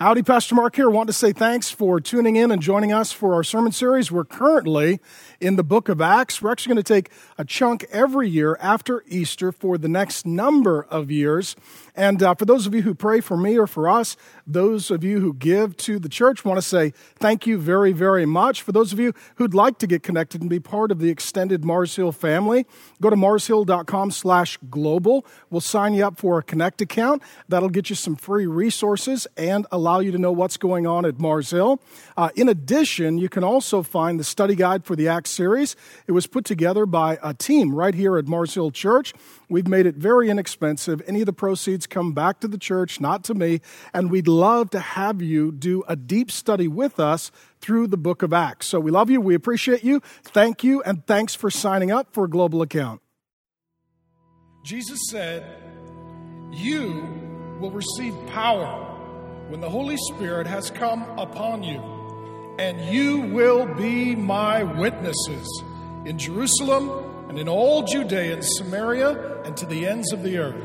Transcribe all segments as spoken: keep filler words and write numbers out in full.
Howdy, Pastor Mark here. I want to say thanks for tuning in and joining us for our sermon series. We're currently in the book of Acts. We're actually going to take a chunk every year after Easter for the next number of years. And uh, for those of you who pray for me or for us, those of you who give to the church, want to say thank you very, very much. For those of you who'd like to get connected and be part of the extended Mars Hill family, go to marshill.com slash global. We'll sign you up for a Connect account. That'll get you some free resources and allow you to know what's going on at Mars Hill. Uh, in addition, you can also find the study guide for the Acts series. It was put together by a team right here at Mars Hill Church. We've made it very inexpensive. Any of the proceeds come back to the church, not to me, and we'd love to have you do a deep study with us through the book of Acts. So we love you, we appreciate you, thank you, and thanks for signing up for a global account. Jesus said, "You will receive power when the Holy Spirit has come upon you, and you will be my witnesses in Jerusalem and in all Judea and Samaria and to the ends of the earth."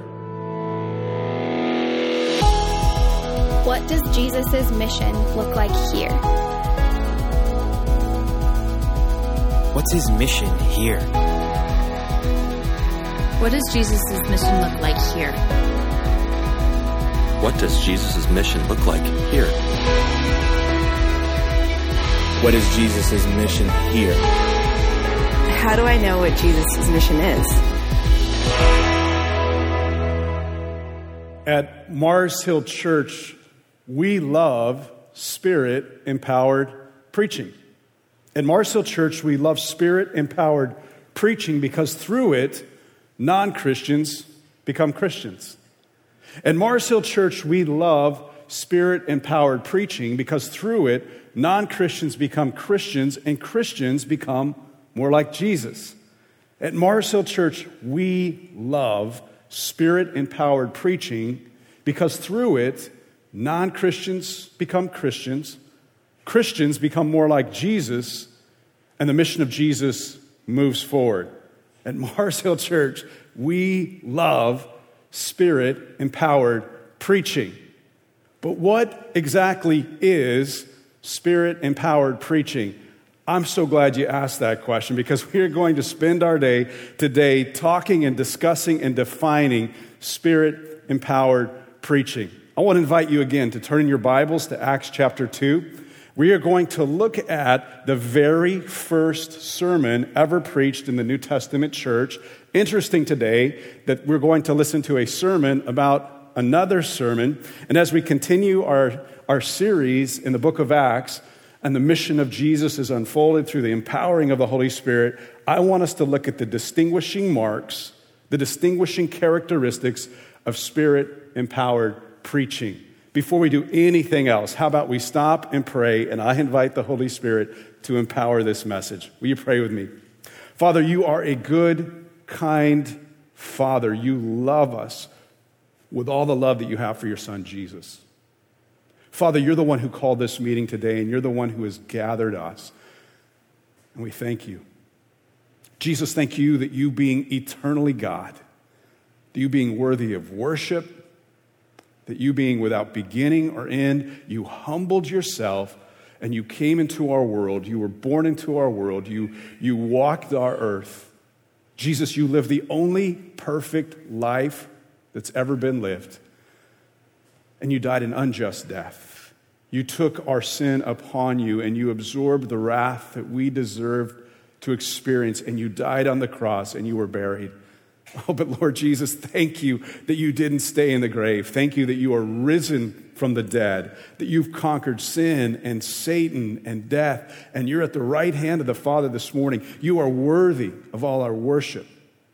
What does Jesus' mission look like here? What's his mission here? What does Jesus' mission look like here? What does Jesus' mission look like here? What is Jesus' mission here? How do I know what Jesus' mission is? At Mars Hill Church, we love Spirit-empowered preaching. At Mars Hill Church, we love Spirit-empowered preaching because through it, non-Christians become Christians. At Mars Hill Church, we love Spirit-empowered preaching because through it, non-Christians become Christians and Christians become more like Jesus. At Mars Hill Church, we love Spirit-empowered preaching because through it, non-Christians become Christians, Christians become more like Jesus, and the mission of Jesus moves forward. At Mars Hill Church, we love Spirit-empowered preaching. But what exactly is Spirit-empowered preaching? I'm so glad you asked that question because we are going to spend our day today talking and discussing and defining Spirit-empowered preaching. I want to invite you again to turn in your Bibles to Acts chapter two. We are going to look at the very first sermon ever preached in the New Testament church. Interesting today that we're going to listen to a sermon about another sermon. And as we continue our, our series in the book of Acts, and the mission of Jesus is unfolded through the empowering of the Holy Spirit, I want us to look at the distinguishing marks, the distinguishing characteristics of Spirit-empowered preaching. Before we do anything else, how about we stop and pray, and I invite the Holy Spirit to empower this message. Will you pray with me? Father, you are a good, kind Father. You love us with all the love that you have for your Son, Jesus. Father, you're the one who called this meeting today, and you're the one who has gathered us. And we thank you. Jesus, thank you that you being eternally God, that you being worthy of worship, that you being without beginning or end, you humbled yourself and you came into our world. You were born into our world. You, you walked our earth. Jesus, you lived the only perfect life that's ever been lived. And you died an unjust death. You took our sin upon you and you absorbed the wrath that we deserved to experience, and you died on the cross and you were buried. Oh, but Lord Jesus, thank you that you didn't stay in the grave. Thank you that you are risen from the dead, that you've conquered sin and Satan and death, and you're at the right hand of the Father this morning. You are worthy of all our worship.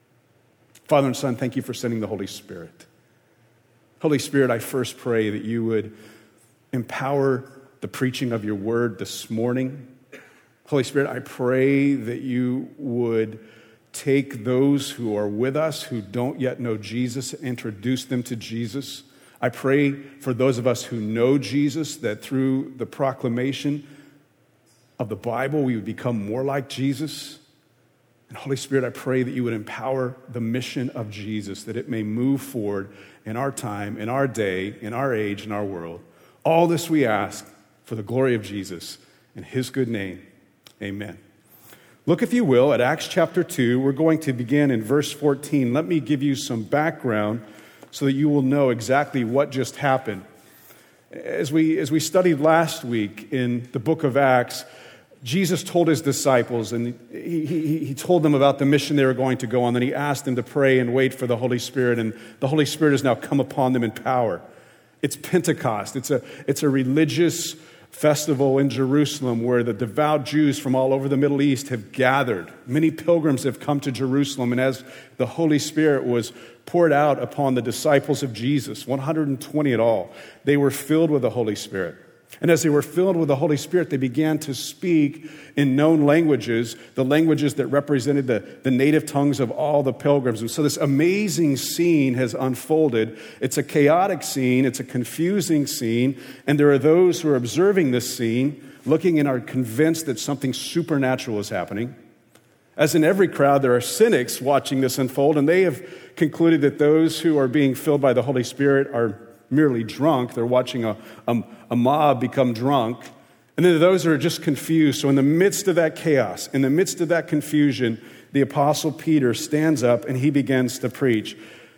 Father and Son, thank you for sending the Holy Spirit. Holy Spirit, I first pray that you would empower the preaching of your word this morning. Holy Spirit, I pray that you would take those who are with us who don't yet know Jesus, introduce them to Jesus. I pray for those of us who know Jesus, that through the proclamation of the Bible, we would become more like Jesus. And Holy Spirit, I pray that you would empower the mission of Jesus, that it may move forward in our time, in our day, in our age, in our world. All this we ask for the glory of Jesus in his good name. Amen. Look, if you will, at Acts chapter two. We're going to begin in verse fourteen. Let me give you some background so that you will know exactly what just happened. As we, as we studied last week in the book of Acts, Jesus told his disciples, and he, he, he told them about the mission they were going to go on. Then he asked them to pray and wait for the Holy Spirit, and the Holy Spirit has now come upon them in power. It's Pentecost. It's a, it's a religious festival in Jerusalem where the devout Jews from all over the Middle East have gathered. Many pilgrims have come to Jerusalem, and as the Holy Spirit was poured out upon the disciples of Jesus, one hundred twenty in all, they were filled with the Holy Spirit. And as they were filled with the Holy Spirit, they began to speak in known languages, the languages that represented the, the native tongues of all the pilgrims. And so this amazing scene has unfolded. It's a chaotic scene. It's a confusing scene. And there are those who are observing this scene, looking and are convinced that something supernatural is happening. As in every crowd, there are cynics watching this unfold, and they have concluded that those who are being filled by the Holy Spirit are merely drunk. They're watching a, a, a mob become drunk. And then those are just confused. So in the midst of that chaos, in the midst of that confusion, the Apostle Peter stands up and he begins to preach.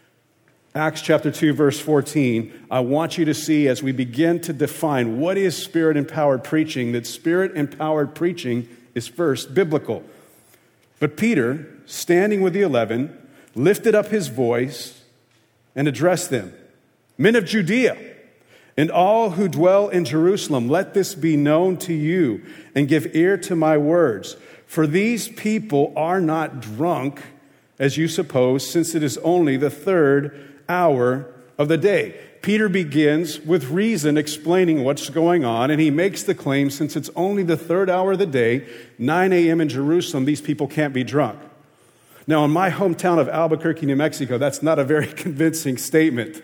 Acts chapter two, verse fourteen, I want you to see as we begin to define what is Spirit-empowered preaching, that Spirit-empowered preaching is first biblical. But Peter, standing with the eleven, lifted up his voice and addressed them. Men of Judea, and all who dwell in Jerusalem, let this be known to you, and give ear to my words. For these people are not drunk, as you suppose, since it is only the third hour of the day. Peter begins with reason explaining what's going on, and he makes the claim, since it's only the third hour of the day, nine a.m. in Jerusalem, these people can't be drunk. Now, in my hometown of Albuquerque, New Mexico, that's not a very convincing statement.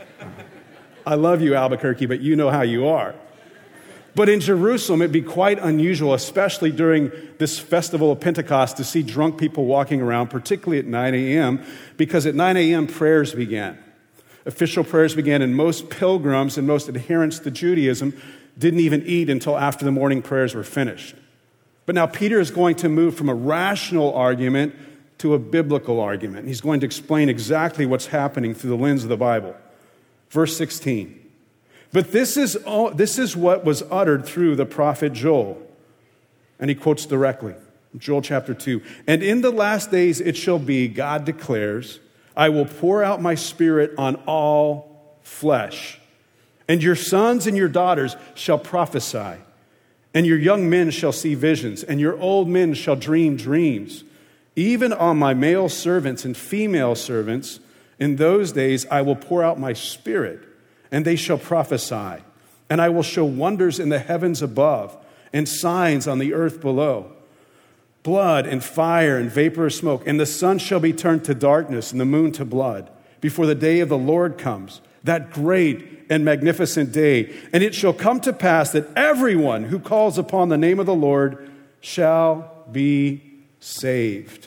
I love you, Albuquerque, but you know how you are. But in Jerusalem, it'd be quite unusual, especially during this festival of Pentecost, to see drunk people walking around, particularly at nine a.m., because at nine a.m. prayers began. Official prayers began, and most pilgrims and most adherents to Judaism didn't even eat until after the morning prayers were finished. But now Peter is going to move from a rational argument to a biblical argument. He's going to explain exactly what's happening through the lens of the Bible. Verse sixteen, but this is all, this is what was uttered through the prophet Joel. And he quotes directly, Joel chapter two. And in the last days it shall be, God declares, I will pour out my spirit on all flesh. And your sons and your daughters shall prophesy. And your young men shall see visions. And your old men shall dream dreams. Even on my male servants and female servants, in those days I will pour out my spirit, and they shall prophesy. And I will show wonders in the heavens above, and signs on the earth below, blood and fire and vapor of smoke. And the sun shall be turned to darkness and the moon to blood, before the day of the Lord comes, that great and magnificent day. And it shall come to pass that everyone who calls upon the name of the Lord shall be saved.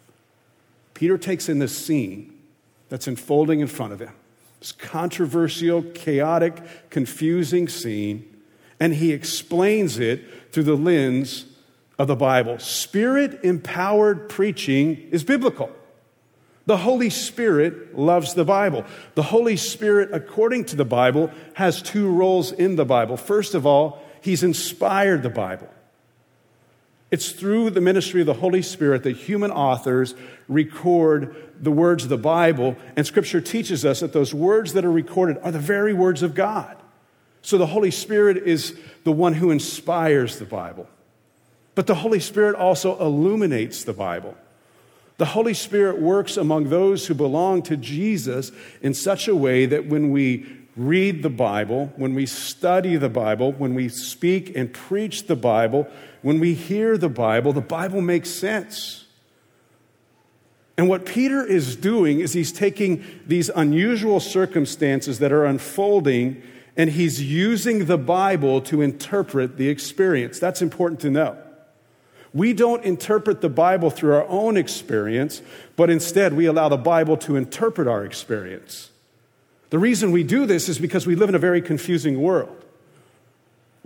Peter takes in this scene that's unfolding in front of him, this controversial, chaotic, confusing scene, and he explains it through the lens of the Bible. Spirit-empowered preaching is biblical. The Holy Spirit loves the Bible. The Holy Spirit, according to the Bible, has two roles in the Bible. First of all, he's inspired the Bible. It's through the ministry of the Holy Spirit that human authors record the words of the Bible, and Scripture teaches us that those words that are recorded are the very words of God. So the Holy Spirit is the one who inspires the Bible. But the Holy Spirit also illuminates the Bible. The Holy Spirit works among those who belong to Jesus in such a way that when we read the Bible, when we study the Bible, when we speak and preach the Bible, when we hear the Bible, the Bible makes sense. And what Peter is doing is he's taking these unusual circumstances that are unfolding, and he's using the Bible to interpret the experience. That's important to know. We don't interpret the Bible through our own experience, but instead we allow the Bible to interpret our experience. The reason we do this is because we live in a very confusing world.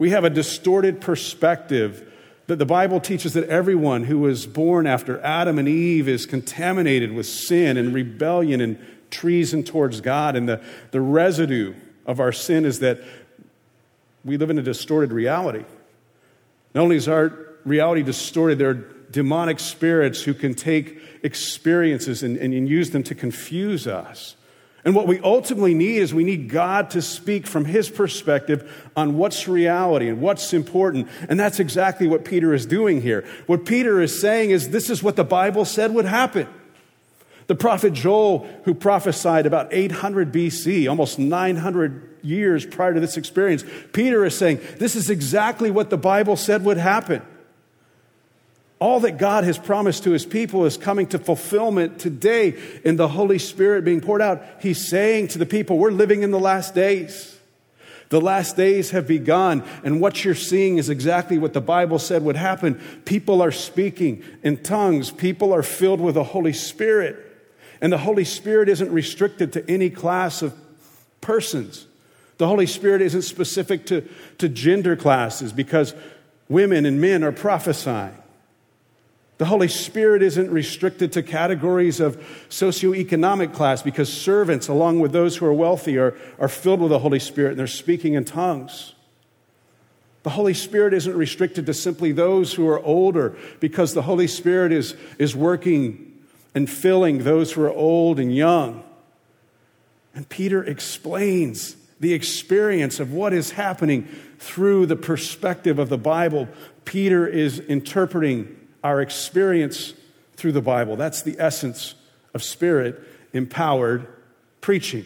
We have a distorted perspective that the Bible teaches that everyone who was born after Adam and Eve is contaminated with sin and rebellion and treason towards God. And the, the residue of our sin is that we live in a distorted reality. Not only is our reality distorted, there are demonic spirits who can take experiences and, and use them to confuse us. And what we ultimately need is we need God to speak from His perspective on what's reality and what's important. And that's exactly what Peter is doing here. What Peter is saying is this is what the Bible said would happen. The prophet Joel, who prophesied about eight hundred B C, almost nine hundred years prior to this experience, Peter is saying this is exactly what the Bible said would happen. All that God has promised to His people is coming to fulfillment today in the Holy Spirit being poured out. He's saying to the people, we're living in the last days. The last days have begun, and what you're seeing is exactly what the Bible said would happen. People are speaking in tongues. People are filled with the Holy Spirit. And the Holy Spirit isn't restricted to any class of persons. The Holy Spirit isn't specific to, to gender classes because women and men are prophesying. The Holy Spirit isn't restricted to categories of socioeconomic class because servants, along with those who are wealthy, are, are filled with the Holy Spirit and they're speaking in tongues. The Holy Spirit isn't restricted to simply those who are older because the Holy Spirit is, is working and filling those who are old and young. And Peter explains the experience of what is happening through the perspective of the Bible. Peter is interpreting our experience through the Bible. That's the essence of Spirit-empowered preaching.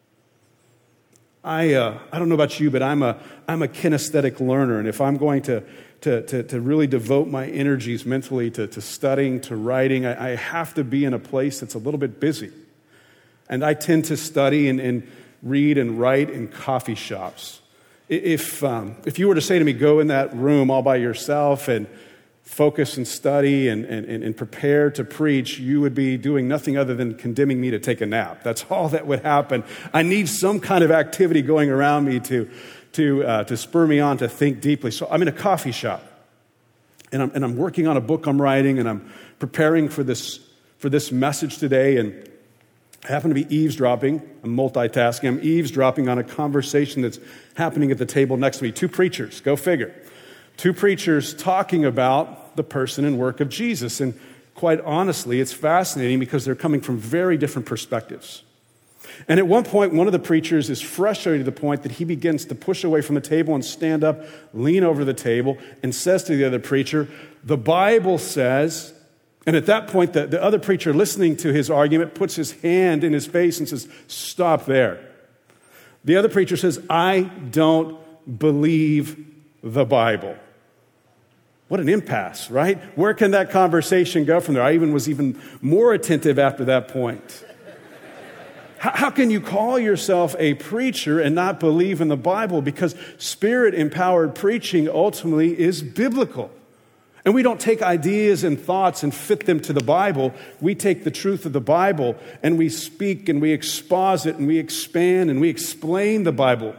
I uh, I don't know about you, but I'm a I'm a kinesthetic learner, and if I'm going to to to, to really devote my energies mentally to, to studying, to writing, I, I have to be in a place that's a little bit busy. And I tend to study and, and read and write in coffee shops. If um, if you were to say to me, go in that room all by yourself and focus and study and, and, and prepare to preach, you would be doing nothing other than condemning me to take a nap. That's all that would happen. I need some kind of activity going around me to, to, uh, to spur me on to think deeply. So I'm in a coffee shop, and I'm, and I'm working on a book I'm writing, and I'm preparing for this, for this message today, and I happen to be eavesdropping. I'm multitasking. I'm eavesdropping on a conversation that's happening at the table next to me. Two preachers, go figure. Two preachers talking about the person and work of Jesus. And quite honestly, it's fascinating because they're coming from very different perspectives. And at one point, one of the preachers is frustrated to the point that he begins to push away from the table and stand up, lean over the table, and says to the other preacher, the Bible says, and at that point, the, the other preacher listening to his argument puts his hand in his face and says, stop there. The other preacher says, I don't believe the Bible. What an impasse, right? Where can that conversation go from there? I even was even more attentive after that point. How, how can you call yourself a preacher and not believe in the Bible? Because Spirit-empowered preaching ultimately is biblical. And we don't take ideas and thoughts and fit them to the Bible. We take the truth of the Bible and we speak and we exposit and we expand and we explain the Bible.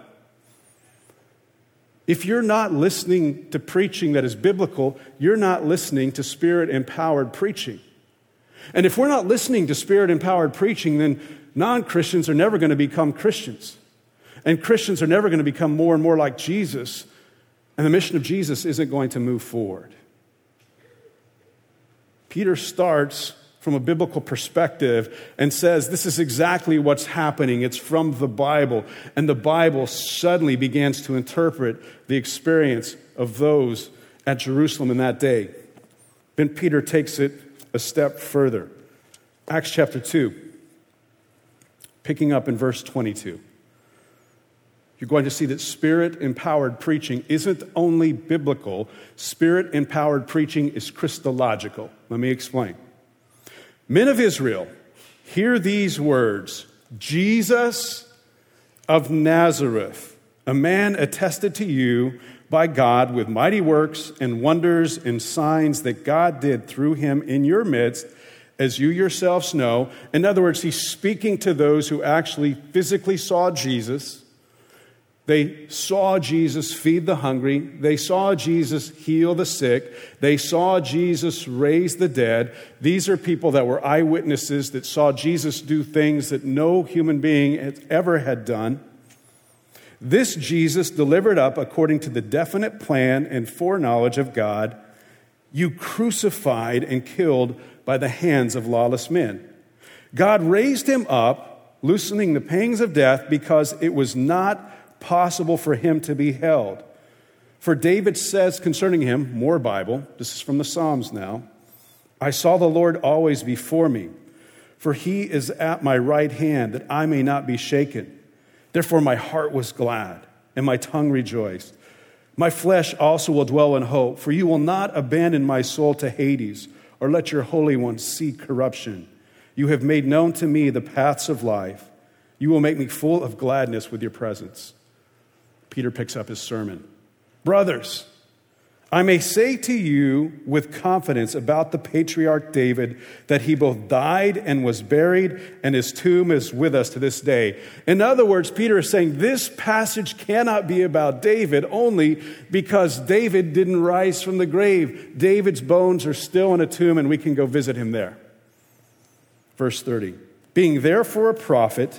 If you're not listening to preaching that is biblical, you're not listening to Spirit-empowered preaching. And if we're not listening to Spirit-empowered preaching, then non-Christians are never going to become Christians. And Christians are never going to become more and more like Jesus. And the mission of Jesus isn't going to move forward. Peter starts from a biblical perspective and says, this is exactly what's happening. It's from the Bible. And the Bible suddenly begins to interpret the experience of those at Jerusalem in that day. Then Peter takes it a step further. Acts chapter two, picking up in verse twenty-two. You're going to see that Spirit-empowered preaching isn't only biblical. Spirit-empowered preaching is Christological. Let me explain. Men of Israel, hear these words. Jesus of Nazareth, a man attested to you by God with mighty works and wonders and signs that God did through him in your midst, as you yourselves know. In other words, he's speaking to those who actually physically saw Jesus. They saw Jesus feed the hungry. They saw Jesus heal the sick. They saw Jesus raise the dead. These are people that were eyewitnesses that saw Jesus do things that no human being had ever had done. This Jesus delivered up according to the definite plan and foreknowledge of God, you crucified and killed by the hands of lawless men. God raised him up, loosening the pangs of death, because it was not possible for him to be held. For David says concerning him, more Bible, this is from the Psalms now, I saw the Lord always before me, for he is at my right hand, that I may not be shaken. Therefore my heart was glad, and my tongue rejoiced. My flesh also will dwell in hope, for you will not abandon my soul to Hades, or let your Holy One see corruption. You have made known to me the paths of life. You will make me full of gladness with your presence. Peter picks up his sermon. Brothers, I may say to you with confidence about the patriarch David that he both died and was buried, and his tomb is with us to this day. In other words, Peter is saying this passage cannot be about David only because David didn't rise from the grave. David's bones are still in a tomb, and we can go visit him there. Verse thirty, being therefore a prophet,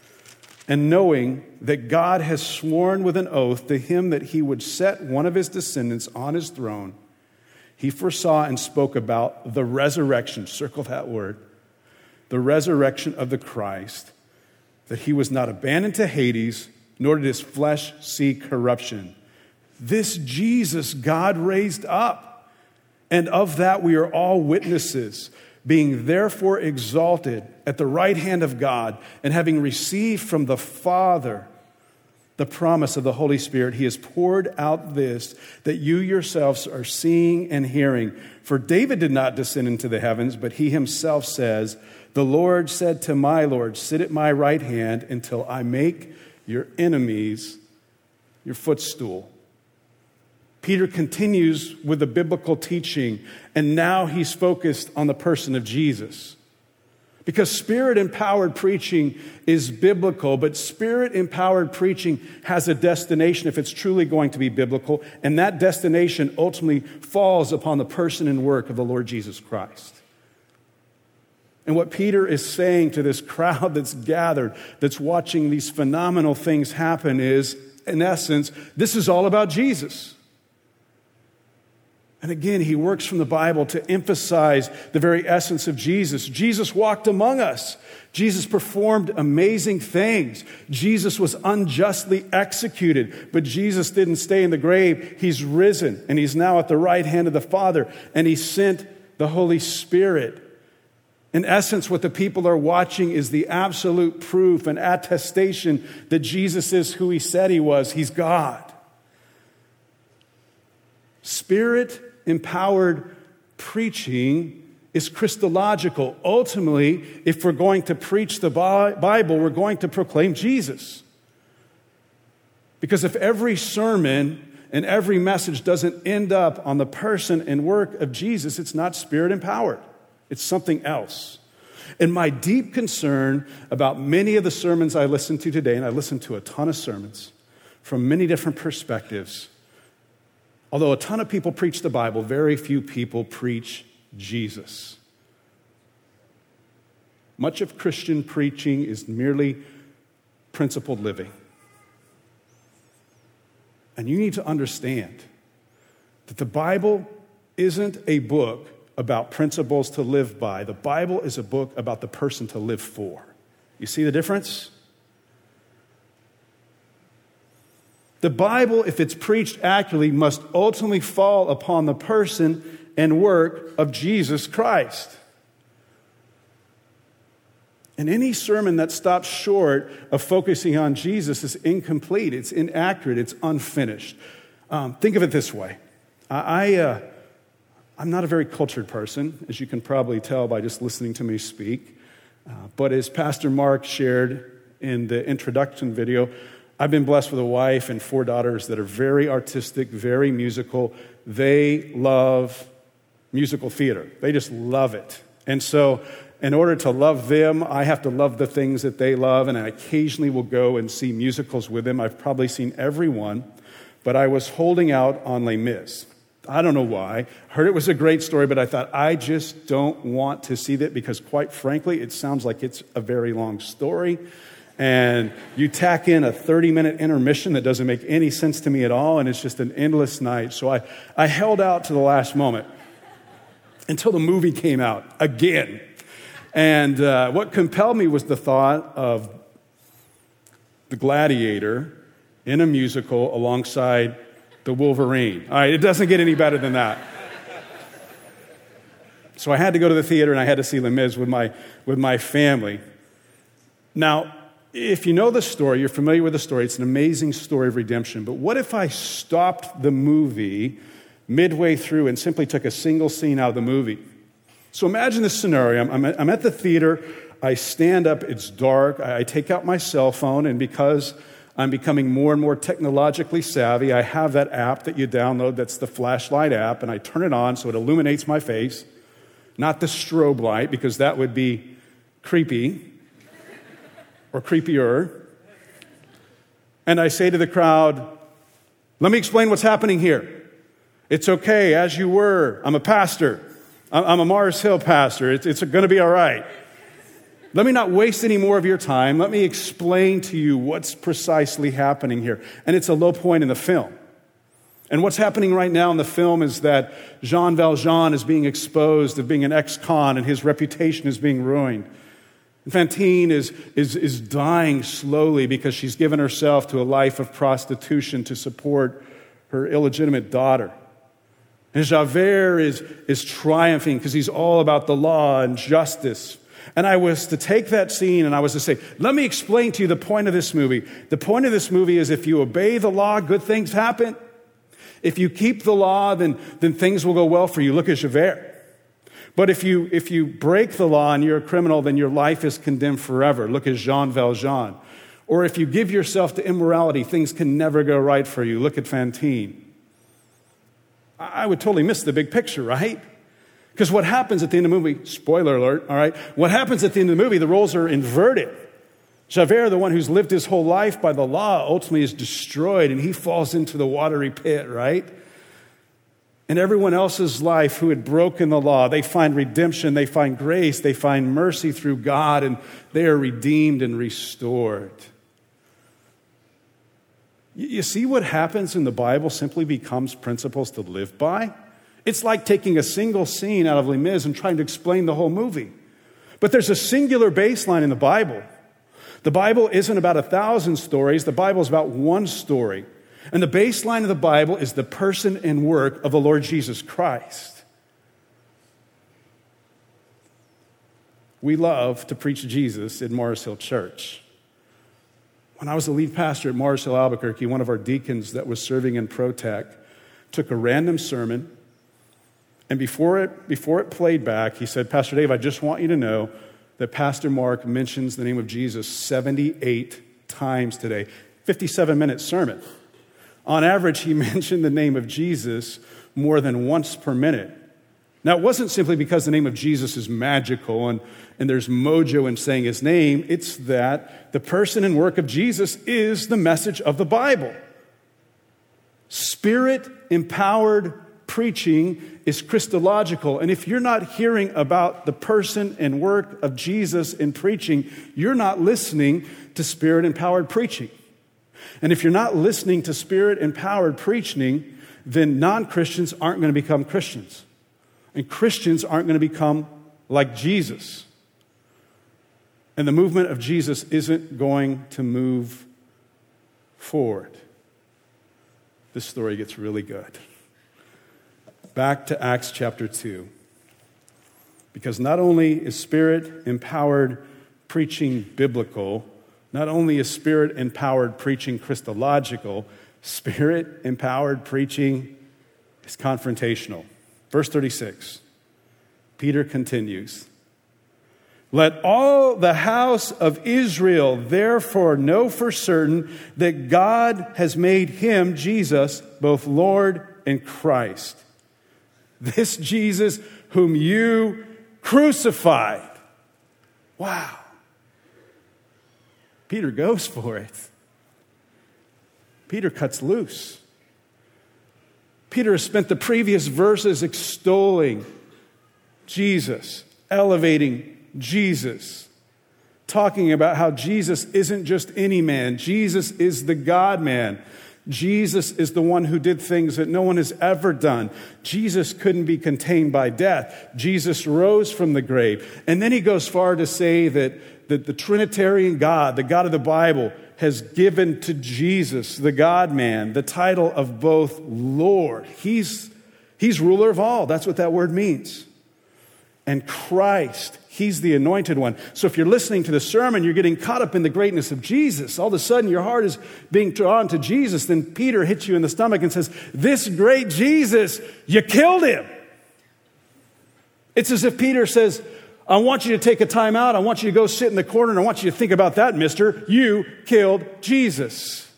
and knowing that God has sworn with an oath to him that he would set one of his descendants on his throne, he foresaw and spoke about the resurrection, circle that word, the resurrection of the Christ, that he was not abandoned to Hades, nor did his flesh see corruption. This Jesus God raised up, and of that we are all witnesses. Being therefore exalted at the right hand of God, and having received from the Father the promise of the Holy Spirit, he has poured out this that you yourselves are seeing and hearing. For David did not descend into the heavens, but he himself says, the Lord said to my Lord, sit at my right hand until I make your enemies your footstool. Peter continues with the biblical teaching, and now he's focused on the person of Jesus. Because Spirit-empowered preaching is biblical, but Spirit-empowered preaching has a destination if it's truly going to be biblical, and that destination ultimately falls upon the person and work of the Lord Jesus Christ. And what Peter is saying to this crowd that's gathered, that's watching these phenomenal things happen is, in essence, this is all about Jesus. And again, he works from the Bible to emphasize the very essence of Jesus. Jesus walked among us. Jesus performed amazing things. Jesus was unjustly executed, but Jesus didn't stay in the grave. He's risen, and he's now at the right hand of the Father, and he sent the Holy Spirit. In essence, what the people are watching is the absolute proof and attestation that Jesus is who he said he was. He's God. Spirit-empowered preaching is Christological. Ultimately, if we're going to preach the Bible, we're going to proclaim Jesus. Because if every sermon and every message doesn't end up on the person and work of Jesus, it's not Spirit-empowered. It's something else. And my deep concern about many of the sermons I listen to today, and I listen to a ton of sermons from many different perspectives, although a ton of people preach the Bible, very few people preach Jesus. Much of Christian preaching is merely principled living. And you need to understand that the Bible isn't a book about principles to live by. The Bible is a book about the person to live for. You see the difference? The Bible, if it's preached accurately, must ultimately fall upon the person and work of Jesus Christ. And any sermon that stops short of focusing on Jesus is incomplete, it's inaccurate, it's unfinished. Um, think of it this way. I, I, uh, I'm not a very cultured person, as you can probably tell by just listening to me speak. Uh, but as Pastor Mark shared in the introduction video, I've been blessed with a wife and four daughters that are very artistic, very musical. They love musical theater. They just love it. And so, in order to love them, I have to love the things that they love, and I occasionally will go and see musicals with them. I've probably seen every one, but I was holding out on Les Mis. I don't know why. Heard it was a great story, but I thought, I just don't want to see that because, quite frankly, it sounds like it's a very long story. And you tack in a thirty-minute intermission that doesn't make any sense to me at all, and it's just an endless night. So I, I held out to the last moment until the movie came out again. And uh, what compelled me was the thought of the Gladiator in a musical alongside the Wolverine. All right, it doesn't get any better than that. So I had to go to the theater and I had to see Les Mis with my, with my family. Now, if you know the story, you're familiar with the story, it's an amazing story of redemption. But what if I stopped the movie midway through and simply took a single scene out of the movie? So imagine this scenario. I'm, I'm, at, I'm at the theater. I stand up. It's dark. I, I take out my cell phone. And because I'm becoming more and more technologically savvy, I have that app that you download that's the flashlight app. And I turn it on so it illuminates my face. Not the strobe light, because that would be creepy or creepier. And I say to the crowd, let me explain what's happening here. It's okay, as you were. I'm a pastor. I'm a Mars Hill pastor. It's, it's going to be all right. Let me not waste any more of your time. Let me explain to you what's precisely happening here. And it's a low point in the film. And what's happening right now in the film is that Jean Valjean is being exposed of being an ex-con, and his reputation is being ruined. And Fantine is, is, is dying slowly because she's given herself to a life of prostitution to support her illegitimate daughter. And Javert is, is triumphing because he's all about the law and justice. And I was to take that scene and I was to say, let me explain to you the point of this movie. The point of this movie is if you obey the law, good things happen. If you keep the law, then, then things will go well for you. Look at Javert. But if you, if you break the law and you're a criminal, then your life is condemned forever. Look at Jean Valjean. Or if you give yourself to immorality, things can never go right for you. Look at Fantine. I would totally miss the big picture, right? Because what happens at the end of the movie, spoiler alert, all right? What happens at the end of the movie, the roles are inverted. Javert, the one who's lived his whole life by the law, ultimately is destroyed and he falls into the watery pit, right? And everyone else's life who had broken the law, they find redemption, they find grace, they find mercy through God, and they are redeemed and restored. You see what happens in the Bible simply becomes principles to live by? It's like taking a single scene out of Les Mis and trying to explain the whole movie. But there's a singular baseline in the Bible. The Bible isn't about a thousand stories. The Bible is about one story. And the baseline of the Bible is the person and work of the Lord Jesus Christ. We love to preach Jesus in Mars Hill Church. When I was the lead pastor at Mars Hill, Albuquerque, one of our deacons that was serving in ProTech took a random sermon, and before it, before it played back, he said, Pastor Dave, I just want you to know that Pastor Mark mentions the name of Jesus seventy-eight times today. fifty-seven minute sermon. On average, he mentioned the name of Jesus more than once per minute. Now, it wasn't simply because the name of Jesus is magical and, and there's mojo in saying his name. It's that the person and work of Jesus is the message of the Bible. Spirit-empowered preaching is Christological. And if you're not hearing about the person and work of Jesus in preaching, you're not listening to Spirit-empowered preaching. And if you're not listening to Spirit-empowered preaching, then non-Christians aren't going to become Christians. And Christians aren't going to become like Jesus. And the movement of Jesus isn't going to move forward. This story gets really good. Back to Acts chapter two. Because not only is Spirit-empowered preaching biblical, not only is Spirit-empowered preaching Christological, Spirit-empowered preaching is confrontational. Verse thirty-six, Peter continues, let all the house of Israel therefore know for certain that God has made him, Jesus, both Lord and Christ. This Jesus whom you crucified. Wow. Peter goes for it. Peter cuts loose. Peter has spent the previous verses extolling Jesus, elevating Jesus, talking about how Jesus isn't just any man. Jesus is the God-man. Jesus is the one who did things that no one has ever done. Jesus couldn't be contained by death. Jesus rose from the grave. And then he goes far to say that, that the Trinitarian God, the God of the Bible, has given to Jesus, the God-man, the title of both Lord. He's, he's ruler of all. That's what that word means. And Christ, he's the anointed one. So if you're listening to the sermon, you're getting caught up in the greatness of Jesus. All of a sudden, your heart is being drawn to Jesus. Then Peter hits you in the stomach and says, this great Jesus, you killed him. It's as if Peter says, I want you to take a time out. I want you to go sit in the corner, and I want you to think about that, mister. You killed Jesus.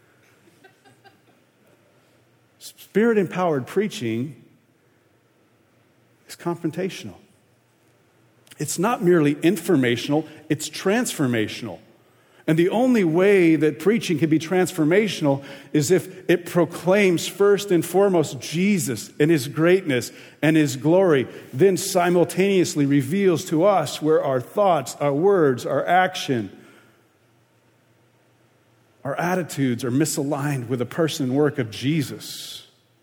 Spirit-empowered preaching is confrontational. It's not merely informational, it's transformational. And the only way that preaching can be transformational is if it proclaims first and foremost Jesus and his greatness and his glory, then simultaneously reveals to us where our thoughts, our words, our action, our attitudes are misaligned with the person and work of Jesus.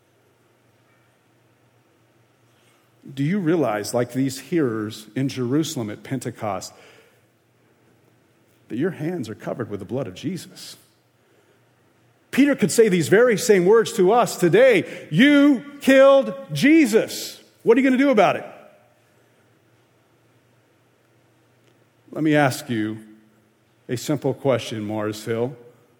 Do you realize, like these hearers in Jerusalem at Pentecost, that your hands are covered with the blood of Jesus? Peter could say these very same words to us today. You killed Jesus. What are you going to do about it? Let me ask you a simple question, Mars Hill.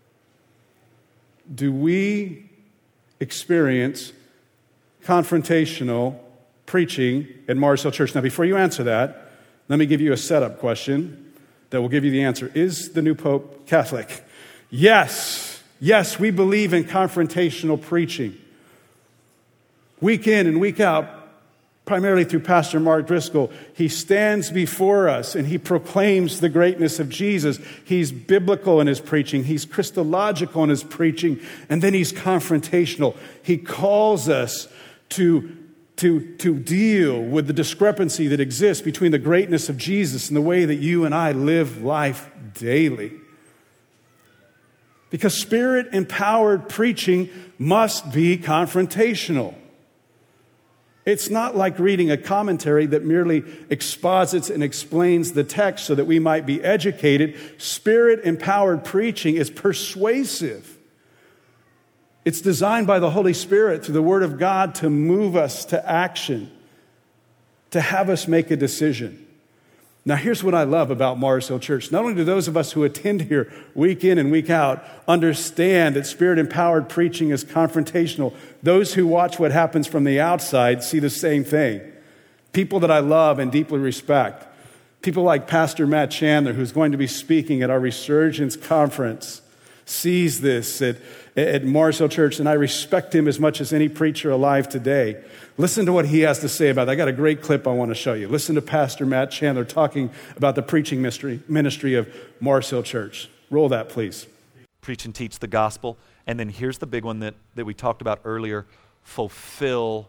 Do we experience confrontational preaching at Mars Hill Church? Now, before you answer that, let me give you a setup question that will give you the answer. Is the new Pope Catholic? Yes. Yes, we believe in confrontational preaching. Week in and week out, primarily through Pastor Mark Driscoll, he stands before us and he proclaims the greatness of Jesus. He's biblical in his preaching. He's Christological in his preaching. And then he's confrontational. He calls us to To, to deal with the discrepancy that exists between the greatness of Jesus and the way that you and I live life daily. Because Spirit-empowered preaching must be confrontational. It's not like reading a commentary that merely exposits and explains the text so that we might be educated. Spirit-empowered preaching is persuasive. It's designed by the Holy Spirit through the Word of God to move us to action, to have us make a decision. Now, here's what I love about Mars Hill Church. Not only do those of us who attend here week in and week out understand that Spirit-empowered preaching is confrontational, those who watch what happens from the outside see the same thing. People that I love and deeply respect. People like Pastor Matt Chandler, who's going to be speaking at our Resurgence Conference, sees this at, at Mars Hill Church, and I respect him as much as any preacher alive today. Listen to what he has to say about it. I got a great clip I want to show you. Listen to Pastor Matt Chandler talking about the preaching ministry, ministry of Mars Hill Church. Roll that, please. Preach and teach the gospel. And then here's the big one that, that we talked about earlier. Fulfill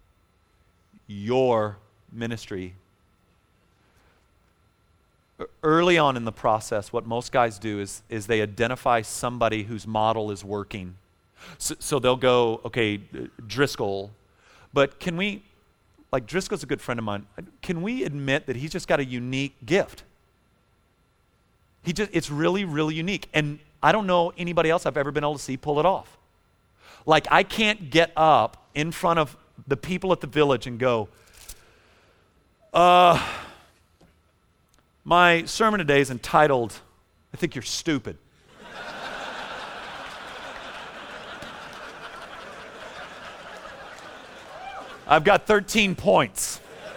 your ministry. Early on in the process, what most guys do is, is they identify somebody whose model is working. So, so they'll go, okay, Driscoll, but can we, like Driscoll's a good friend of mine, can we admit that he's just got a unique gift? He just, it's really, really unique. And I don't know anybody else I've ever been able to see pull it off. Like I can't get up in front of the people at the village and go, uh... my sermon today is entitled, I think you're stupid. I've got thirteen points.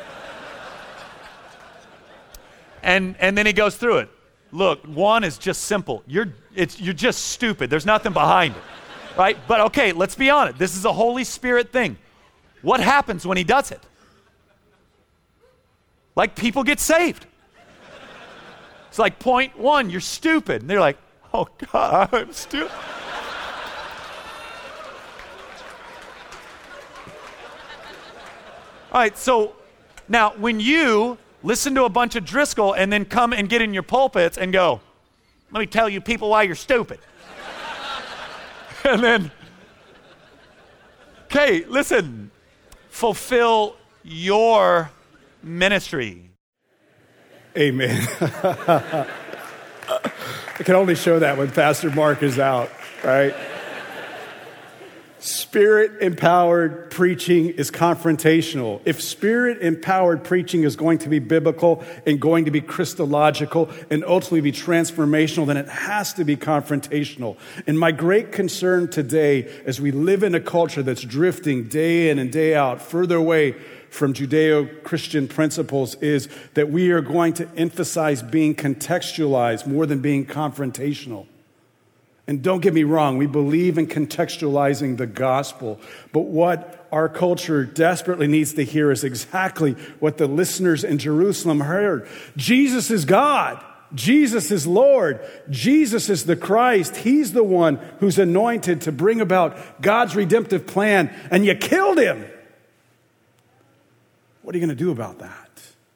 And and then he goes through it. Look, one is just simple. You're it's you're just stupid. There's nothing behind it. Right? But okay, let's be honest. This is a Holy Spirit thing. What happens when he does it? Like people get saved. It's like point one, you're stupid. And they're like, oh God, I'm stupid. All right, so now when you listen to a bunch of Driscoll and then come and get in your pulpits and go, let me tell you people why you're stupid. And then, okay, listen, fulfill your ministry. Amen. I can only show that when Pastor Mark is out, right? Spirit-empowered preaching is confrontational. If Spirit-empowered preaching is going to be biblical and going to be Christological and ultimately be transformational, then it has to be confrontational. And my great concern today, as we live in a culture that's drifting day in and day out, further away from Judeo-Christian principles, is that we are going to emphasize being contextualized more than being confrontational. And don't get me wrong, we believe in contextualizing the gospel. But what our culture desperately needs to hear is exactly what the listeners in Jerusalem heard. Jesus is God. Jesus is Lord. Jesus is the Christ. He's the one who's anointed to bring about God's redemptive plan. And you killed him. What are you going to do about that?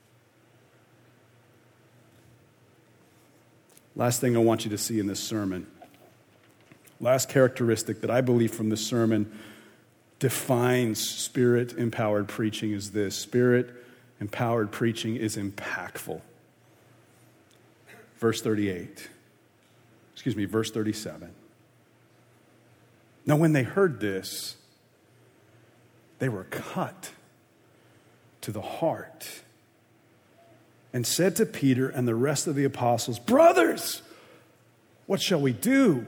Last thing I want you to see in this sermon. Last characteristic that I believe from this sermon defines Spirit-empowered preaching is this. Spirit-empowered preaching is impactful. Verse thirty-eight. Excuse me, verse thirty-seven. Now when they heard this, they were cut to the heart and said to Peter and the rest of the apostles, "Brothers, what shall we do?"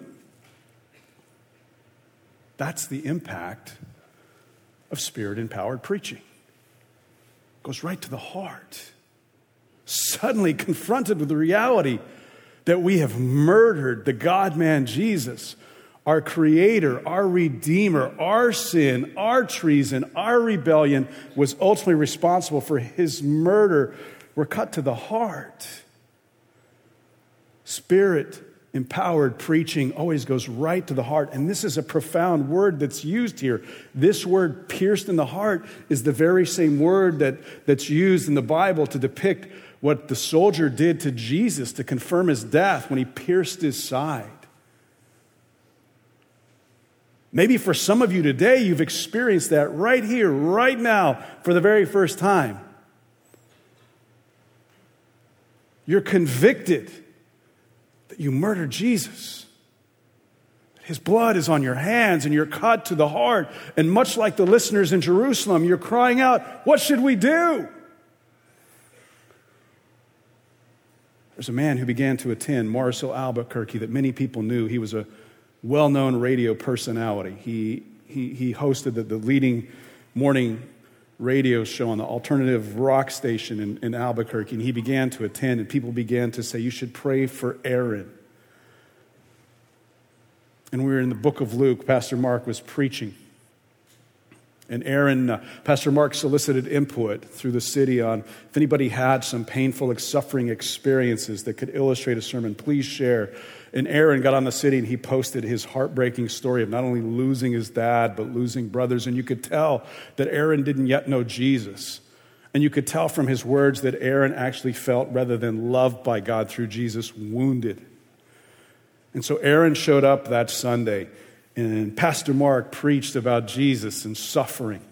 That's the impact of Spirit-empowered preaching. It goes right to the heart. Suddenly confronted with the reality that we have murdered the God-man Jesus, our Creator, our Redeemer, our sin, our treason, our rebellion was ultimately responsible for his murder. We're cut to the heart. Spirit Empowered preaching always goes right to the heart. And this is a profound word that's used here. This word, pierced in the heart, is the very same word that, that's used in the Bible to depict what the soldier did to Jesus to confirm his death when he pierced his side. Maybe for some of you today, you've experienced that right here, right now, for the very first time. You're convicted that you murdered Jesus. His blood is on your hands and you're cut to the heart. And much like the listeners in Jerusalem, you're crying out, what should we do? There's a man who began to attend, Marcel Albuquerque, that many people knew. He was a well-known radio personality. He, he, he hosted the, the leading morning radio show on the alternative rock station in, in Albuquerque, and he began to attend, and people began to say, you should pray for Aaron. And we were in the book of Luke. Pastor Mark was preaching. And Aaron, uh, Pastor Mark solicited input through the city on if anybody had some painful, suffering experiences that could illustrate a sermon, please share. And Aaron got on the city and he posted his heartbreaking story of not only losing his dad, but losing brothers. And you could tell that Aaron didn't yet know Jesus. And you could tell from his words that Aaron actually felt, rather than loved by God through Jesus, wounded. And so Aaron showed up that Sunday, and Pastor Mark preached about Jesus and suffering.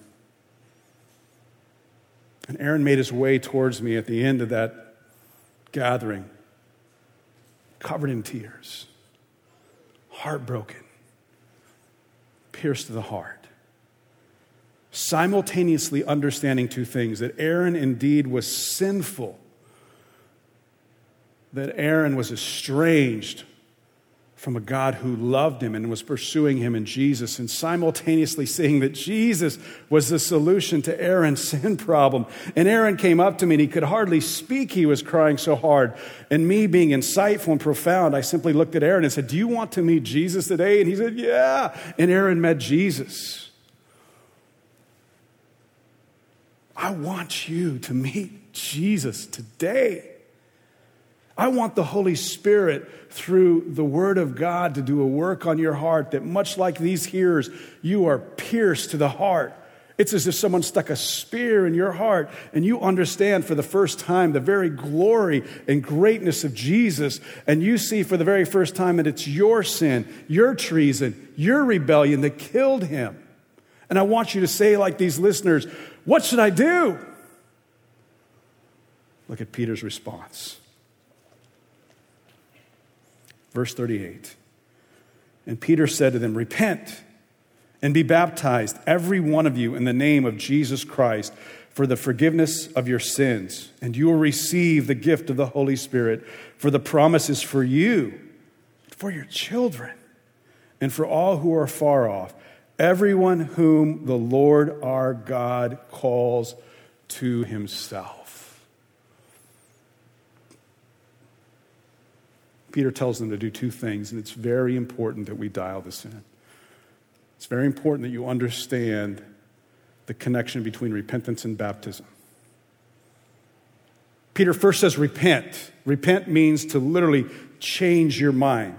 And Aaron made his way towards me at the end of that gathering, covered in tears, heartbroken, pierced to the heart, simultaneously understanding two things: that Aaron indeed was sinful, that Aaron was estranged from a God who loved him and was pursuing him in Jesus, and simultaneously saying that Jesus was the solution to Aaron's sin problem. And Aaron came up to me and he could hardly speak. He was crying so hard. And me being insightful and profound, I simply looked at Aaron and said, do you want to meet Jesus today? And he said, yeah. And Aaron met Jesus. I want you to meet Jesus today. I want the Holy Spirit through the Word of God to do a work on your heart that much like these hearers, you are pierced to the heart. It's as if someone stuck a spear in your heart and you understand for the first time the very glory and greatness of Jesus, and you see for the very first time that it's your sin, your treason, your rebellion that killed him. And I want you to say like these listeners, what should I do? Look at Peter's response. Verse thirty-eight. And Peter said to them, repent and be baptized, every one of you, in the name of Jesus Christ, for the forgiveness of your sins, and you will receive the gift of the Holy Spirit, for the promise is for you, for your children, and for all who are far off, everyone whom the Lord our God calls to himself. Peter tells them to do two things, and it's very important that we dial this in. It's very important that you understand the connection between repentance and baptism. Peter first says repent. Repent means to literally change your mind.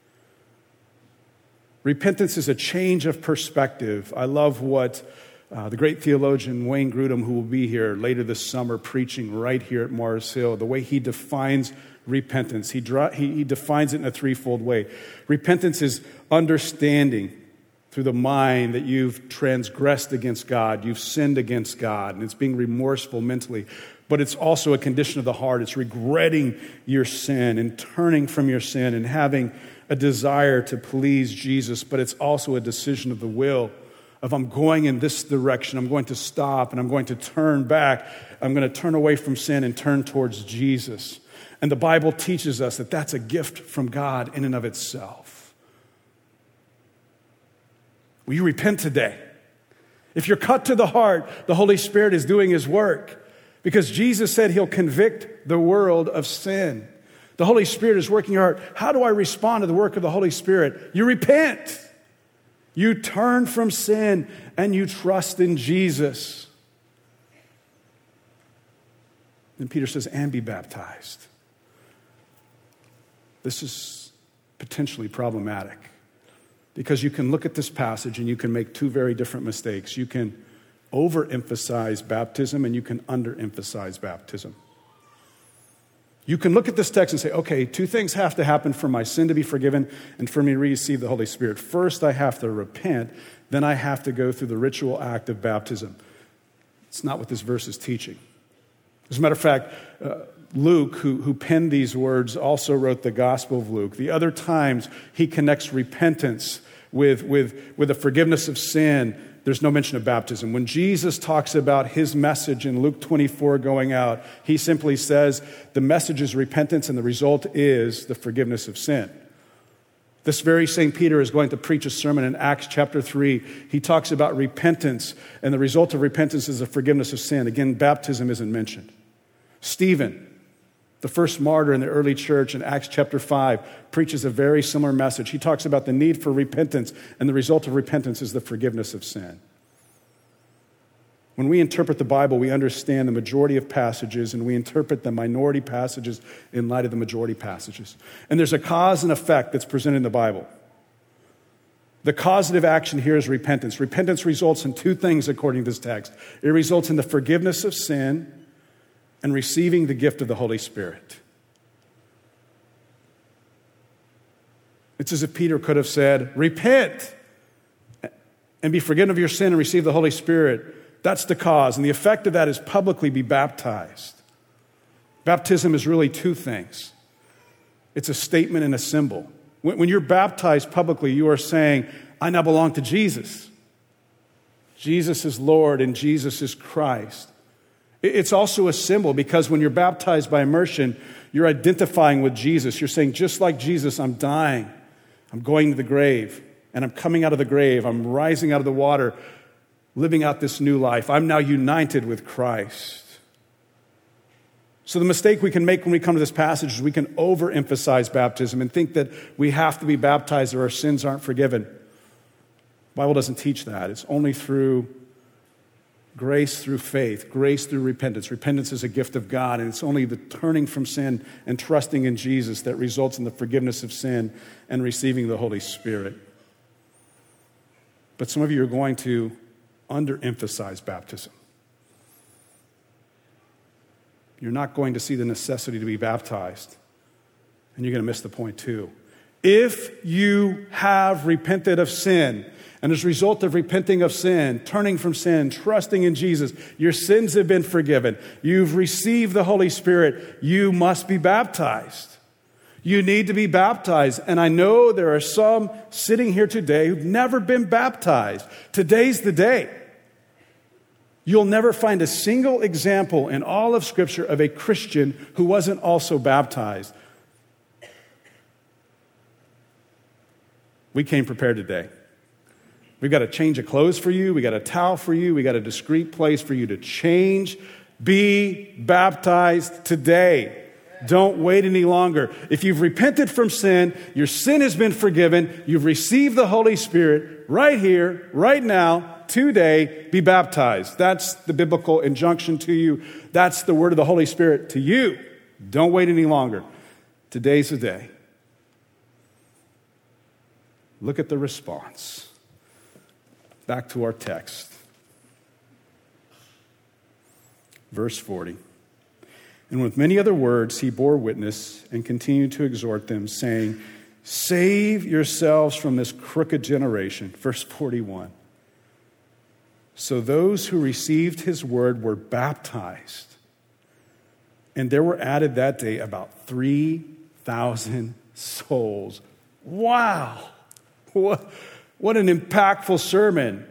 Repentance is a change of perspective. I love what uh, the great theologian Wayne Grudem, who will be here later this summer preaching right here at Mars Hill, the way he defines repentance. He, dra- he, he defines it in a threefold way. Repentance is understanding through the mind that you've transgressed against God, you've sinned against God, and it's being remorseful mentally. But it's also a condition of the heart. It's regretting your sin and turning from your sin and having a desire to please Jesus. But it's also a decision of the will of I'm going in this direction, I'm going to stop and I'm going to turn back. I'm going to turn away from sin and turn towards Jesus. And the Bible teaches us that that's a gift from God in and of itself. Will you repent today? If you're cut to the heart, the Holy Spirit is doing his work because Jesus said he'll convict the world of sin. The Holy Spirit is working your heart. How do I respond to the work of the Holy Spirit? You repent. You turn from sin and you trust in Jesus. And Peter says, and be baptized. This is potentially problematic. Because you can look at this passage and you can make two very different mistakes. You can overemphasize baptism and you can underemphasize baptism. You can look at this text and say, okay, two things have to happen for my sin to be forgiven and for me to receive the Holy Spirit. First, I have to repent. Then I have to go through the ritual act of baptism. It's not what this verse is teaching. As a matter of fact, uh, Luke, who, who penned these words, also wrote the Gospel of Luke. The other times he connects repentance with, with, with the forgiveness of sin. There's no mention of baptism. When Jesus talks about his message in Luke twenty-four going out, he simply says the message is repentance and the result is the forgiveness of sin. This very Saint Peter is going to preach a sermon in Acts chapter three. He talks about repentance, and the result of repentance is the forgiveness of sin. Again, baptism isn't mentioned. Stephen, the first martyr in the early church in Acts chapter five, preaches a very similar message. He talks about the need for repentance, and the result of repentance is the forgiveness of sin. When we interpret the Bible, we understand the majority of passages, and we interpret the minority passages in light of the majority passages. And there's a cause and effect that's presented in the Bible. The causative action here is repentance. Repentance results in two things according to this text. It results in the forgiveness of sin and receiving the gift of the Holy Spirit. It's as if Peter could have said, repent and be forgiven of your sin and receive the Holy Spirit. That's the cause. And the effect of that is publicly be baptized. Baptism is really two things. It's a statement and a symbol. When you're baptized publicly, you are saying, I now belong to Jesus. Jesus is Lord and Jesus is Christ. It's also a symbol because when you're baptized by immersion, you're identifying with Jesus. You're saying, just like Jesus, I'm dying. I'm going to the grave, and I'm coming out of the grave. I'm rising out of the water, living out this new life. I'm now united with Christ. So the mistake we can make when we come to this passage is we can overemphasize baptism and think that we have to be baptized or our sins aren't forgiven. The Bible doesn't teach that. It's only through grace through faith, grace through repentance. Repentance is a gift of God, and it's only the turning from sin and trusting in Jesus that results in the forgiveness of sin and receiving the Holy Spirit. But some of you are going to underemphasize baptism. You're not going to see the necessity to be baptized, and you're going to miss the point too. If you have repented of sin, and as a result of repenting of sin, turning from sin, trusting in Jesus, your sins have been forgiven. You've received the Holy Spirit. You must be baptized. You need to be baptized. And I know there are some sitting here today who've never been baptized. Today's the day. You'll never find a single example in all of Scripture of a Christian who wasn't also baptized. We came prepared today. We've got a change of clothes for you. We got a towel for you. We got a discreet place for you to change. Be baptized today. Don't wait any longer. If you've repented from sin, your sin has been forgiven, you've received the Holy Spirit right here, right now, today, be baptized. That's the biblical injunction to you. That's the word of the Holy Spirit to you. Don't wait any longer. Today's the day. Look at the response. Back to our text. Verse forty. And with many other words, he bore witness and continued to exhort them, saying, save yourselves from this crooked generation. Verse forty-one. So those who received his word were baptized, and there were added that day about three thousand souls. Wow! What, what an impactful sermon.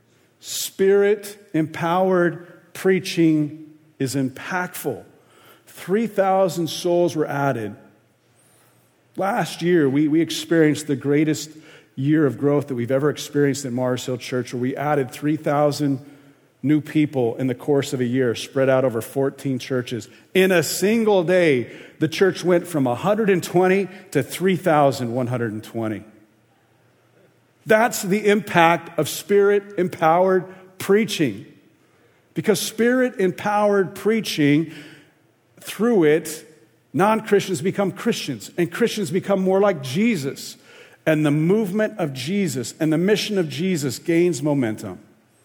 Spirit-empowered preaching is impactful. three thousand souls were added. Last year, we, we experienced the greatest year of growth that we've ever experienced at Mars Hill Church, where we added three thousand new people in the course of a year, spread out over fourteen churches. In a single day, the church went from one hundred twenty to three thousand one hundred twenty. That's the impact of Spirit-empowered preaching. Because Spirit-empowered preaching, through it, non-Christians become Christians, and Christians become more like Jesus. And the movement of Jesus and the mission of Jesus gains momentum.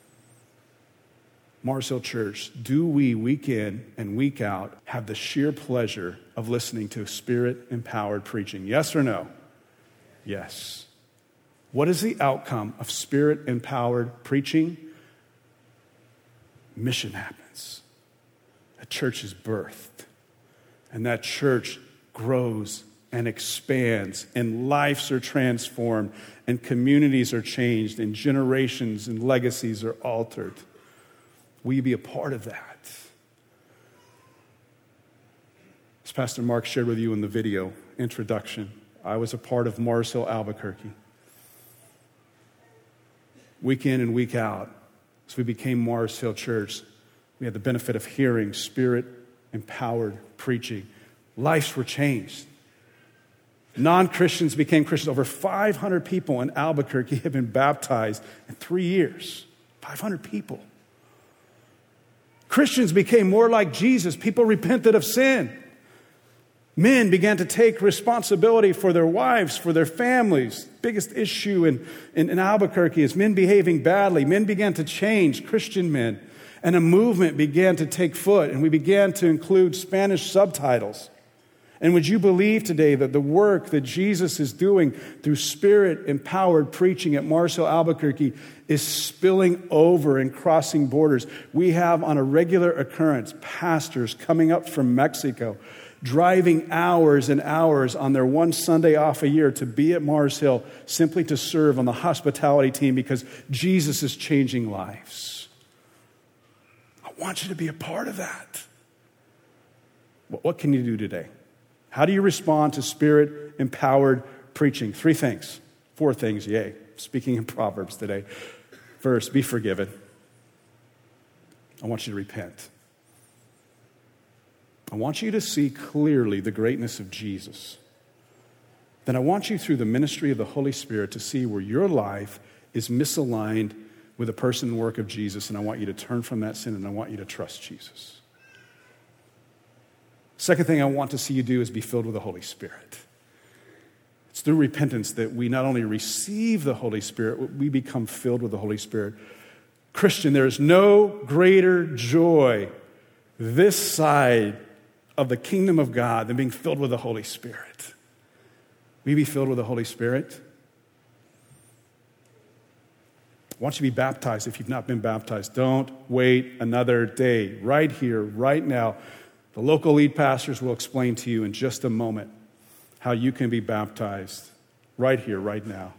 Mars Hill Church, do we, week in and week out, have the sheer pleasure of listening to Spirit-empowered preaching? Yes or no? Yes. What is the outcome of Spirit-empowered preaching? Mission happens. A church is birthed. And that church grows and expands, and lives are transformed, and communities are changed, and generations and legacies are altered. Will you be a part of that? As Pastor Mark shared with you in the video introduction, I was a part of Mars Hill Albuquerque. Week in and week out, as we became Mars Hill Church, we had the benefit of hearing Spirit-empowered preaching. Lives were changed. Non-Christians became Christians. Over five hundred people in Albuquerque have been baptized in three years. five hundred people. Christians became more like Jesus. People repented of sin. Men began to take responsibility for their wives, for their families. Biggest issue in, in, in Albuquerque is men behaving badly. Men began to change, Christian men. And a movement began to take foot, and we began to include Spanish subtitles. And would you believe today that the work that Jesus is doing through Spirit-empowered preaching at Mars Hill Albuquerque is spilling over and crossing borders? We have on a regular occurrence pastors coming up from Mexico, driving hours and hours on their one Sunday off a year to be at Mars Hill simply to serve on the hospitality team because Jesus is changing lives. I want you to be a part of that. What can you do today? How do you respond to Spirit-empowered preaching? Three things. Four things, yay. Speaking in Proverbs today. First, be forgiven. I want you to repent. I want you to see clearly the greatness of Jesus. Then I want you, through the ministry of the Holy Spirit, to see where your life is misaligned with the person and work of Jesus, and I want you to turn from that sin, and I want you to trust Jesus. Second thing I want to see you do is be filled with the Holy Spirit. It's through repentance that we not only receive the Holy Spirit, we become filled with the Holy Spirit. Christian, there is no greater joy this side of the kingdom of God than being filled with the Holy Spirit. Will you be filled with the Holy Spirit? I want you to be baptized if you've not been baptized. Don't wait another day. Right here, right now, the local lead pastors will explain to you in just a moment how you can be baptized right here, right now.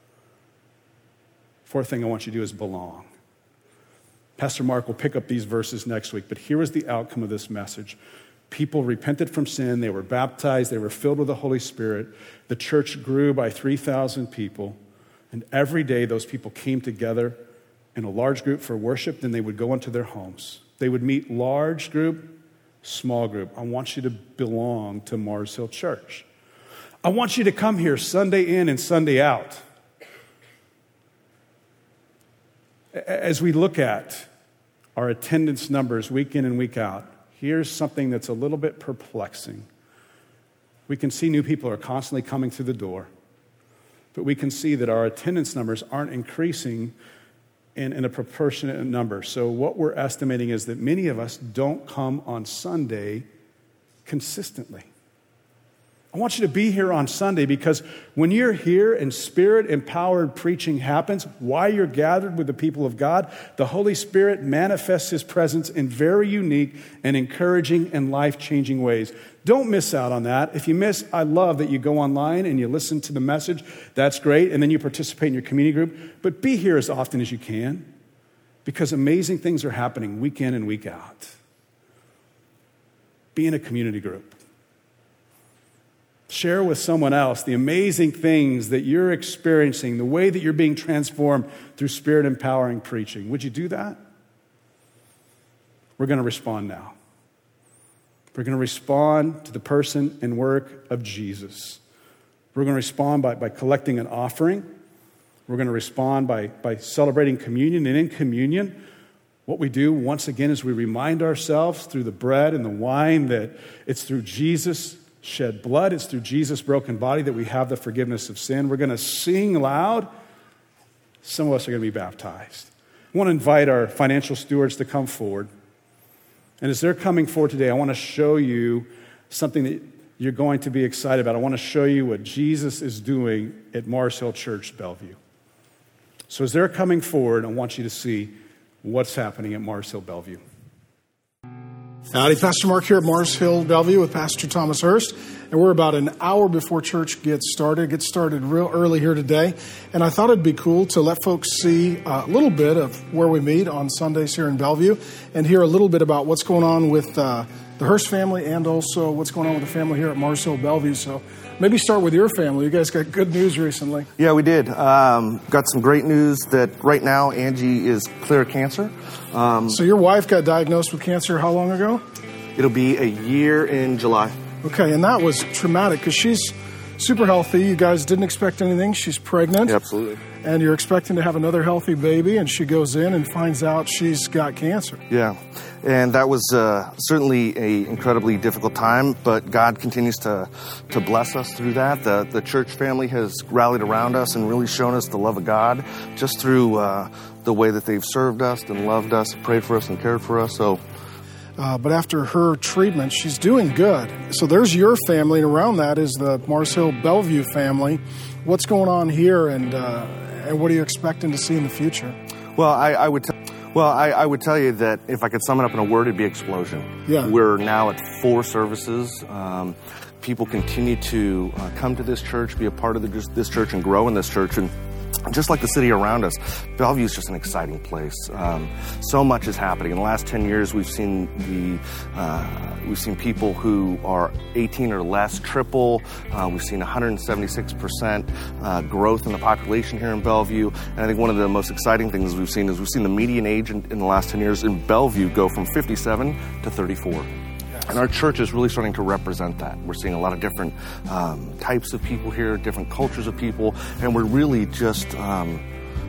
Fourth thing I want you to do is belong. Pastor Mark will pick up these verses next week, but here is the outcome of this message. People repented from sin, they were baptized, they were filled with the Holy Spirit. The church grew by three thousand people, and every day those people came together in a large group for worship, then they would go into their homes. They would meet large group, small group. I want you to belong to Mars Hill Church. I want you to come here Sunday in and Sunday out. As we look at our attendance numbers week in and week out, here's something that's a little bit perplexing. We can see new people are constantly coming through the door, but we can see that our attendance numbers aren't increasing in, in a proportionate number. So what we're estimating is that many of us don't come on Sunday consistently. I want you to be here on Sunday because when you're here and Spirit-empowered preaching happens, while you're gathered with the people of God, the Holy Spirit manifests His presence in very unique and encouraging and life-changing ways. Don't miss out on that. If you miss, I love that you go online and you listen to the message. That's great. And then you participate in your community group. But be here as often as you can because amazing things are happening week in and week out. Be in a community group. Share with someone else the amazing things that you're experiencing, the way that you're being transformed through Spirit-empowering preaching. Would you do that? We're going to respond now. We're going to respond to the person and work of Jesus. We're going to respond by, by collecting an offering. We're going to respond by, by celebrating communion. And in communion, what we do, once again, is we remind ourselves through the bread and the wine that it's through Jesus' shed blood, it's through Jesus' broken body that we have the forgiveness of sin. We're going to sing loud. Some of us are going to be baptized. I want to invite our financial stewards to come forward. And as they're coming forward today, I want to show you something that you're going to be excited about. I want to show you what Jesus is doing at Mars Hill Church, Bellevue. So as they're coming forward, I want you to see what's happening at Mars Hill, Bellevue. Howdy, Pastor Mark here at Mars Hill, Bellevue with Pastor Thomas Hurst. And we're about an hour before church gets started. It gets started real early here today. And I thought it'd be cool to let folks see a little bit of where we meet on Sundays here in Bellevue and hear a little bit about what's going on with uh, the Hurst family and also what's going on with the family here at Mars Hill, Bellevue. So maybe start with your family. You guys got good news recently. Yeah, we did. Um, got some great news that right now Angie is clear of cancer. Um, so your wife got diagnosed with cancer how long ago? It'll be a year in July. Okay, and that was traumatic because she's super healthy. You guys didn't expect anything. She's pregnant. Yeah, absolutely. And you're expecting to have another healthy baby, and she goes in and finds out she's got cancer. Yeah, and that was uh, certainly an incredibly difficult time, but God continues to, to bless us through that. The, the church family has rallied around us and really shown us the love of God just through uh, the way that they've served us and loved us, prayed for us and cared for us. So. Uh, but after her treatment, she's doing good. So there's your family, and around that is the Mars Hill Bellevue family. What's going on here, and uh, and what are you expecting to see in the future? Well, I, I would. T- well, I, I would tell you that if I could sum it up in a word, it'd be explosion. Yeah. We're now at four services. Um, people continue to uh, come to this church, be a part of the, this church, and grow in this church, and. Just like the city around us, Bellevue is just an exciting place. Um, so much is happening. In the last ten years, we've seen the uh, we've seen people who are eighteen or less triple. Uh, we've seen one hundred seventy-six percent uh, growth in the population here in Bellevue. And I think one of the most exciting things we've seen is we've seen the median age in, in the last ten years in Bellevue go from fifty-seven to thirty-four. And our church is really starting to represent that. We're seeing a lot of different um, types of people here, different cultures of people, and we're really just um,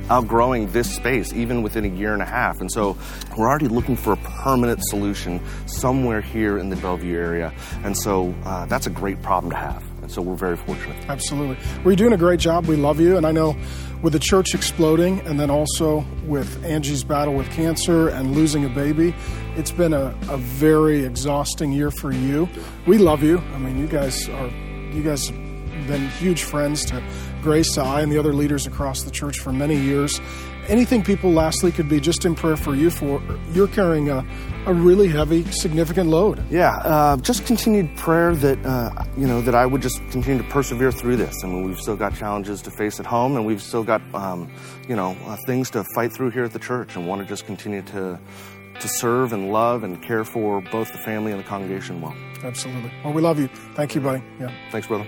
outgrowing this space, even within a year and a half. And so we're already looking for a permanent solution somewhere here in the Bellevue area. And so uh, that's a great problem to have. And so we're very fortunate. Absolutely. Well, you're doing a great job. We love you. And I know with the church exploding and then also with Angie's battle with cancer and losing a baby, it's been a, a very exhausting year for you. We love you. I mean, you guys are, you guys have been huge friends to Grace, to I, and the other leaders across the church for many years. Anything people lastly could be just in prayer for you for, you're carrying a, a really heavy, significant load. Yeah, uh, just continued prayer that, uh, you know, that I would just continue to persevere through this. I mean, we've still got challenges to face at home, and we've still got, um, you know, uh, things to fight through here at the church, and want to just continue to to serve and love and care for both the family and the congregation well. Absolutely. Well, we love you. Thank you, buddy. Yeah. Thanks, brother.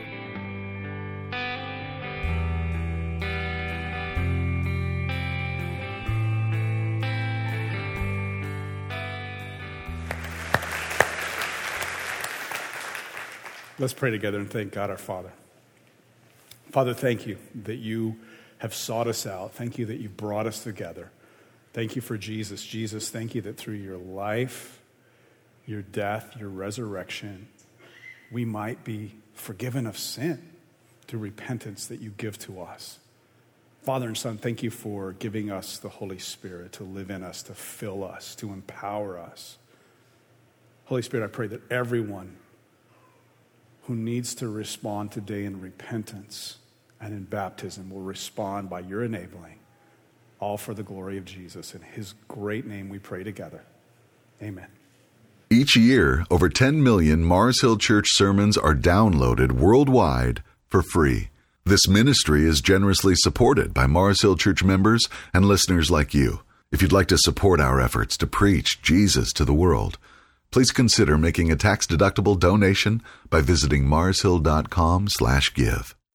Let's pray together and thank God our Father. Father, thank you that you have sought us out. Thank you that you brought us together. Thank you for Jesus. Jesus, thank you that through your life, your death, your resurrection, we might be forgiven of sin through repentance that you give to us. Father and Son, thank you for giving us the Holy Spirit to live in us, to fill us, to empower us. Holy Spirit, I pray that everyone who needs to respond today in repentance and in baptism will respond by your enabling, all for the glory of Jesus. In his great name we pray together. Amen. Each year, over ten million Mars Hill Church sermons are downloaded worldwide for free. This ministry is generously supported by Mars Hill Church members and listeners like you. If you'd like to support our efforts to preach Jesus to the world, please consider making a tax-deductible donation by visiting marshill dot com slash give.